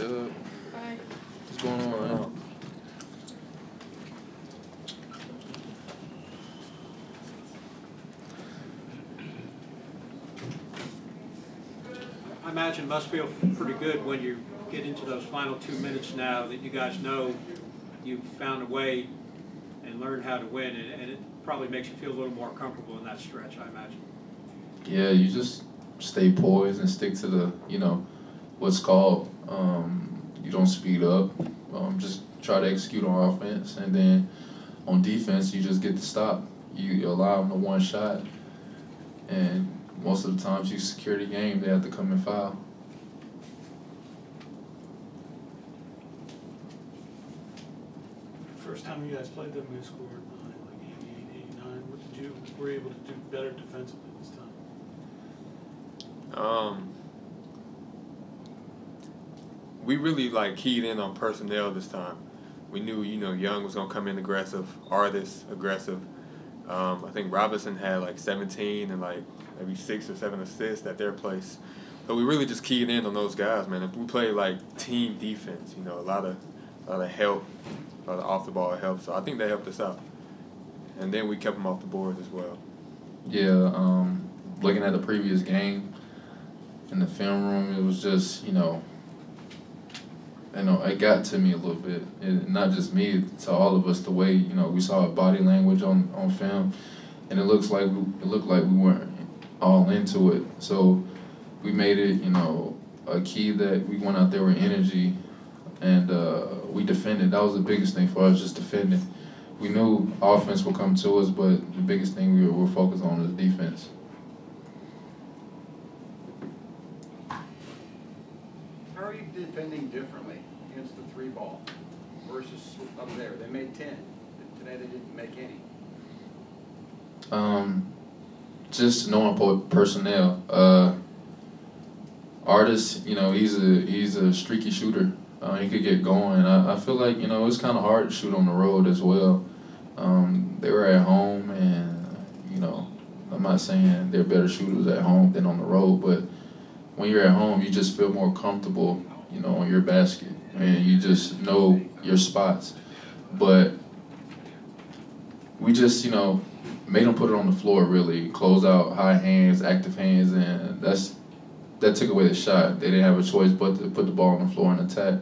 Dub. Hi. What's going on, man? I imagine it must feel pretty good when you get into those final 2 minutes now that you guys know you've found a way and learned how to win, and it probably makes you feel a little more comfortable in that stretch, I imagine. Yeah, you just stay poised and stick to the, what's called. You don't speed up. Just try to execute on offense, and then on defense, you just get to stop. You allow them to one shot, and most of the times you secure the game, they have to come and foul. First time you guys played them, you scored like 88, 89. What did you were you able to do better defensively this time? We really keyed in on personnel this time. We knew, Young was gonna come in aggressive, Artis aggressive. I think Robinson had 17 and maybe 6 or 7 assists at their place. So we really just keyed in on those guys, man. We played team defense, a lot of help, a lot of off the ball help. So I think that helped us out. And then we kept them off the boards as well. Yeah, looking at the previous game in the film room, it was just, it got to me a little bit. Not just me, to all of us, the way, we saw body language on film, and it looked like we weren't all into it. So we made it, a key that we went out there with energy, and we defended. That was the biggest thing for us, just defending. We knew offense would come to us, but the biggest thing we were focused on was defense. How are you defending differently against the 3 ball versus up there? They made 10. Today they didn't make any. Just knowing personnel. Artis, he's a streaky shooter. He could get going. I feel like, it's kind of hard to shoot on the road as well. They were at home, and, I'm not saying they're better shooters at home than on the road, but when you're at home, you just feel more comfortable, on your basket, and you just know your spots. But we just, made them put it on the floor, really, close out, high hands, active hands, and that took away the shot. They didn't have a choice but to put the ball on the floor and attack.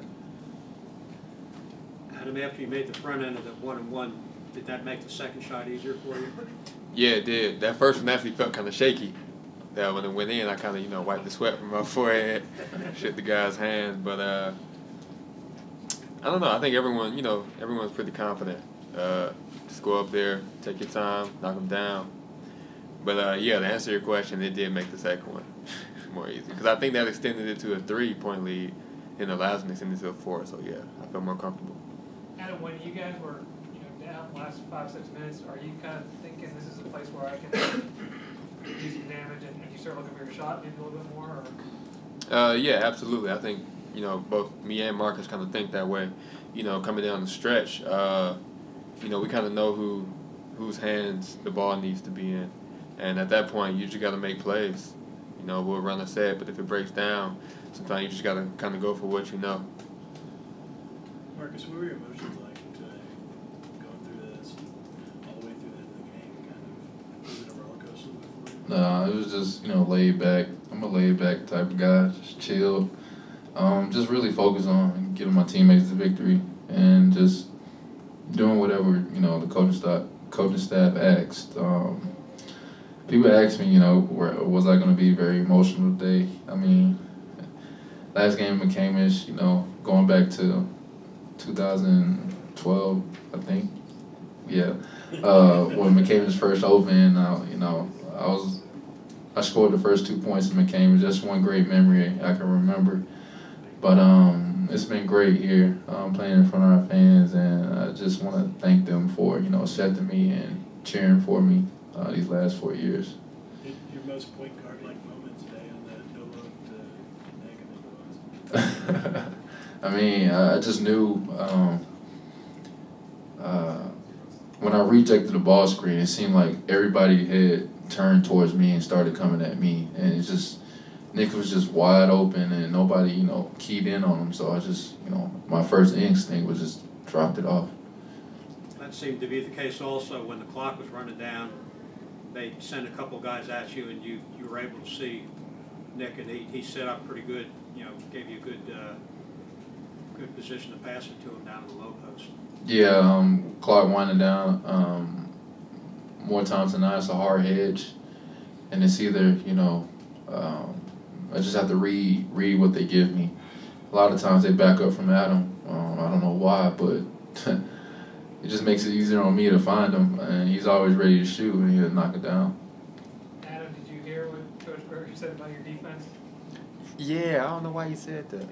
Adam, after you made the front end of the 1-and-1, did that make the second shot easier for you? Yeah, it did. That first one actually felt kind of shaky. That when it went in, I kind of, wiped the sweat from my forehead, shook the guy's hand. But I don't know. I think everyone's pretty confident. Just go up there, take your time, knock them down. But to answer your question, it did make the second one more easy. Because I think that extended it to a 3-point lead, and the last one extended it to a 4. So yeah, I felt more comfortable. Adam, when you guys were down last 5-6 minutes, are you kind of thinking this is a place where I can do some damage, and you start looking for your shot maybe a little bit more? Or? Yeah, absolutely. I think both me and Marcus kind of think that way. Coming down the stretch, we kind of know whose hands the ball needs to be in, and at that point, you just got to make plays. We'll run a set, but if it breaks down, sometimes you just got to kind of go for what you know. Marcus, what were your emotions like today, going through this, all the way through the end of the game? Was it a roller coaster for you? Nah, it was just, laid back. I'm a laid back type of guy, just chill. Just really focus on giving my teammates the victory and just doing whatever, the coaching staff asked. People asked me, was I going to be very emotional today? I mean, last game in McCamish, going back to 2012, I think. Yeah. When McCamish first opened, I scored the first 2 points in McCamish. That's one great memory I can remember. But it's been great here playing in front of our fans, and I just want to thank them for, accepting me and cheering for me these last 4 years. Your most point guard-like moment today on that no-look to negative. I mean, I just knew when I rejected the ball screen, it seemed like everybody had turned towards me and started coming at me, and Nick was just wide open and nobody, keyed in on him. So I just, my first instinct was just dropped it off. That seemed to be the case also when the clock was running down. They sent a couple guys at you, and you were able to see Nick, and he set up pretty good. Gave you a good position to pass it to him down to the low post. Yeah, clock winding down. More times than not, it's a hard hedge, and it's either I just have to read what they give me. A lot of times they back up from Adam. I don't know why, but it just makes it easier on me to find him, and he's always ready to shoot, and he'll knock it down. Adam, did you hear what Coach Berger said about your defense? Yeah, I don't know why you said that.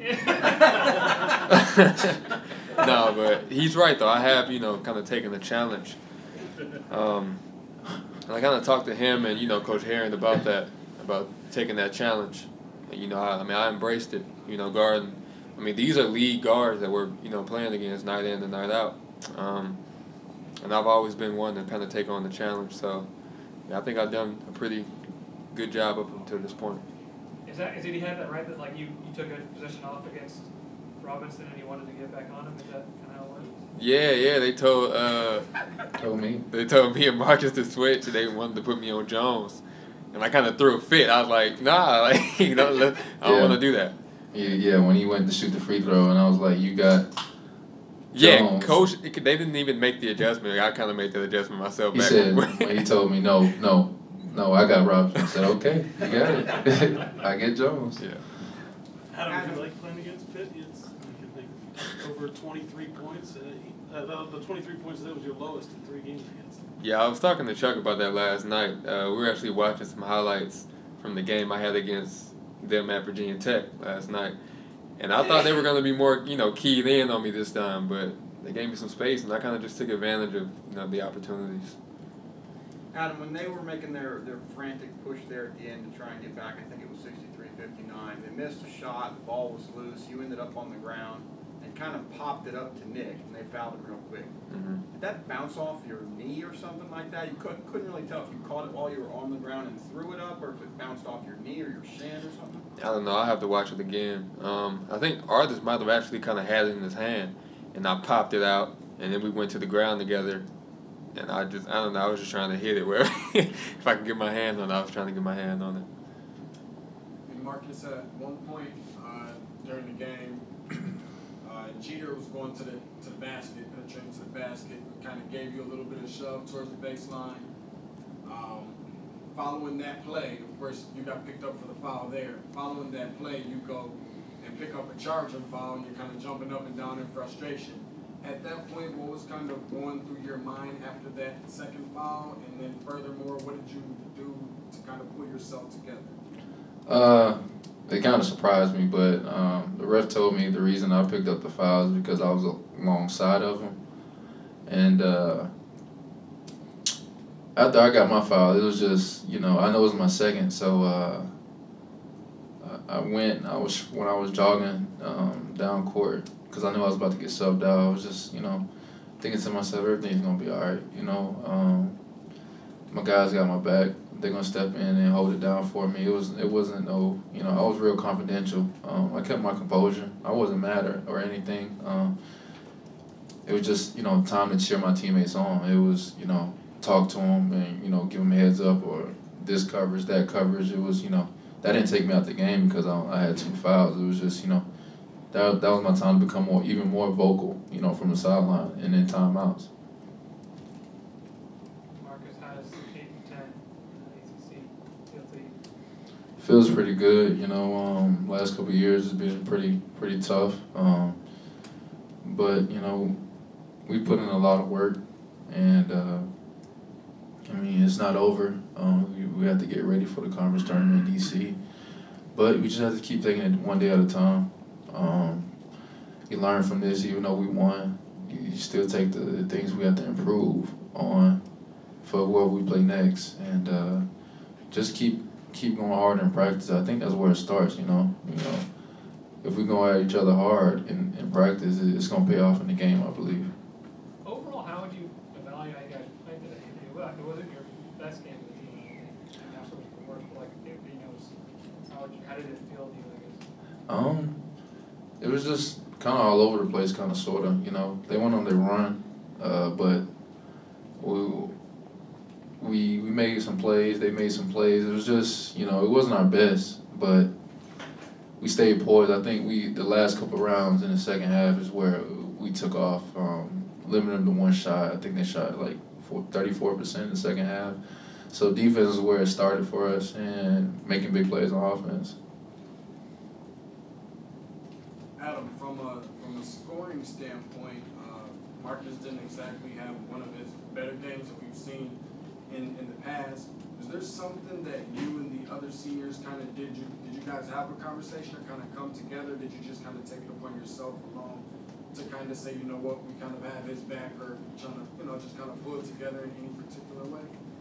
No, but he's right though. I have, kind of taken the challenge. And I kind of talked to him and, Coach Herring about that, about taking that challenge. And, I embraced it, guarding. These are league guards that we're, playing against night in and night out. And I've always been one to kind of take on the challenge. So, yeah, I think I've done a pretty good job up until this point. Did he have that right that like you took a position off against Robinson and you wanted to get back on him? Is that kind of how it works? Yeah, they told me. They told me and Marcus to switch. They wanted to put me on Jones, and I kind of threw a fit. I was like, nah, I don't want to do that. Yeah, when he went to shoot the free throw, and I was like, you got. Yeah, Jones. Coach, they didn't even make the adjustment. I kind of made the adjustment myself. He back said when he told me no, I got Robinson. I said, okay, you got it. I get Jones. Yeah. Adam, if you like playing against Pitt, it's you can think over 23 points. The 23 points, that was your lowest in 3 games against them. Yeah, I was talking to Chuck about that last night. We were actually watching some highlights from the game I had against them at Virginia Tech last night. And I thought they were going to be more, keyed in on me this time, but they gave me some space, and I kind of just took advantage of, the opportunities. Adam, when they were making their frantic push there at the end to try and get back, I think it was 63-59, they missed a shot, the ball was loose, you ended up on the ground, and kind of popped it up to Nick, and they fouled him real quick. Mm-hmm. Did that bounce off your knee or something like that? You couldn't really tell if you caught it while you were on the ground and threw it up, or if it bounced off your knee or your shin or something? I don't know. I'll have to watch it again. I think Arthur might have actually kind of had it in his hand, and I popped it out, and then we went to the ground together, and I don't know, I was just trying to hit it where if I could get my hand on it, I was trying to get my hand on it. And Marcus, at one point during the game, Jeter was going to the basket, penetrating to the basket, kind of gave you a little bit of shove towards the baseline. Following that play, of course, you got picked up for the foul there. Following that play, you go and pick up a charging foul, and you're kind of jumping up and down in frustration. At that point, what was kind of going through your mind after that second foul? And then furthermore, what did you do to kind of pull yourself together? It kind of surprised me, but the ref told me the reason I picked up the foul is because I was alongside of him. And after I got my foul, it was just, I know it was my second, so when I was jogging down court, because I knew I was about to get subbed out, I was just, thinking to myself, everything's going to be all right, my guys got my back. They're going to step in and hold it down for me. It wasn't no, I was real confidential. I kept my composure. I wasn't mad or anything. It was just, time to cheer my teammates on. It was, talk to them and, give them a heads up or this coverage, that coverage. It was, that didn't take me out the game because I had 2 fouls. It was just, that was my time to become even more vocal, from the sideline and in timeouts. Marcus, how does 8 and 10 ACC feel to you? Feels pretty good, last couple of years has been pretty tough. But, we put in a lot of work, and it's not over. We have to get ready for the conference tournament in DC. But we just have to keep taking it one day at a time. You learn from this, even though we won, you still take the things we have to improve on for whoever we play next. And just keep going hard in practice. I think that's where it starts, If we go at each other hard in practice, it's going to pay off in the game, I believe. Overall, how would you evaluate how you guys played today? It wasn't your best game of the team. Absolutely the worst, but how would you How did it feel to you, I guess? It was just kind of all over the place, kind of, sort of, you know. They went on their run, but we made some plays, they made some plays. It was just, you know, it wasn't our best, but we stayed poised. I think the last couple rounds in the second half is where we took off, limiting them to one shot. I think they shot like 34% in the second half. So defense is where it started for us, and making big plays on offense. Adam, from a scoring standpoint, Marcus didn't exactly have one of his better games that we've seen in the past. Is there something that you and the other seniors kind of did you guys have a conversation or kind of come together? Did you just kind of take it upon yourself alone to kind of say, you know what, we kind of have his back, or trying to, you know, just kind of pull it together in any particular way?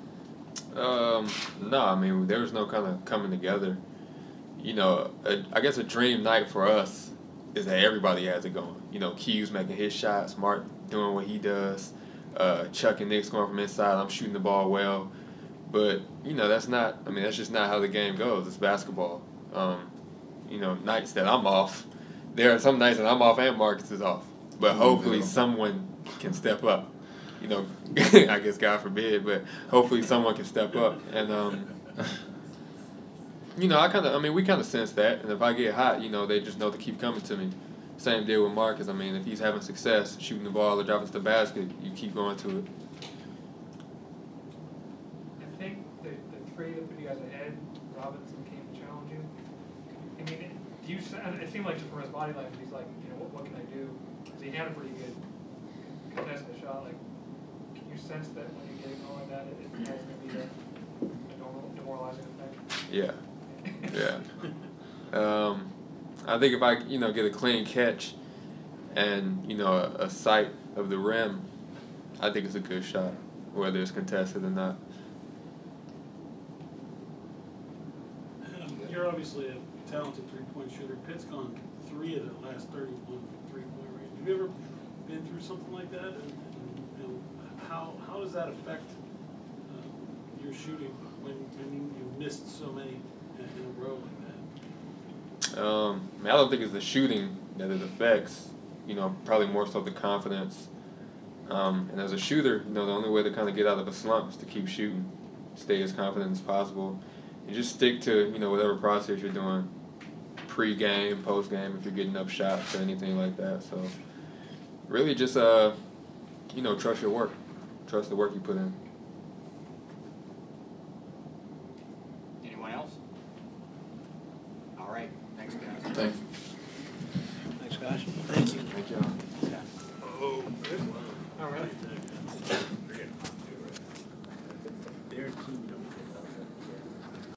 No, I mean, there was no kind of coming together. You know, I guess a dream night for us is that everybody has it going. You know, Q's making his shots, Mark doing what he does, Chuck and Nick scoring from inside, I'm shooting the ball well. But, you know, that's just not how the game goes. It's basketball. You know, nights that I'm off, there are some nights that I'm off and Marcus is off. But hopefully someone can step up. You know, I guess God forbid, but hopefully someone can step up. And, you know, we kind of sense that. And if I get hot, you know, they just know to keep coming to me. Same deal with Marcus. I mean, if he's having success shooting the ball or dropping to the basket, you keep going to it. I think the three that put you guys ahead, Robinson came to challenge you. I mean, it seemed like just from his body language, he's like, you know, what can I do? Because he had a pretty good contested shot. Like, can you sense that when you get it going, that it has maybe a normal demoralizing effect? Yeah. Yeah. I think if I, you know, get a clean catch and, you know, a sight of the rim, I think it's a good shot, whether it's contested or not. You're obviously a talented three-point shooter. Pitt's gone 3 of their last 31 from three-point range. Have you ever been through something like that? And how does that affect your shooting when you've missed so many in a row like that? I don't think it's the shooting that it affects. You know, probably more so the confidence. And as a shooter, you know, the only way to kind of get out of a slump is to keep shooting, stay as confident as possible, and just stick to, you know, whatever process you're doing, pre-game, post-game, if you're getting up shots or anything like that. So really just, you know, trust your work. Trust the work you put in. Anyone else? All right. Thanks, guys. Thanks. Thanks, guys. Thank you. Thank y'all. Oh, good one. Oh, really? Their team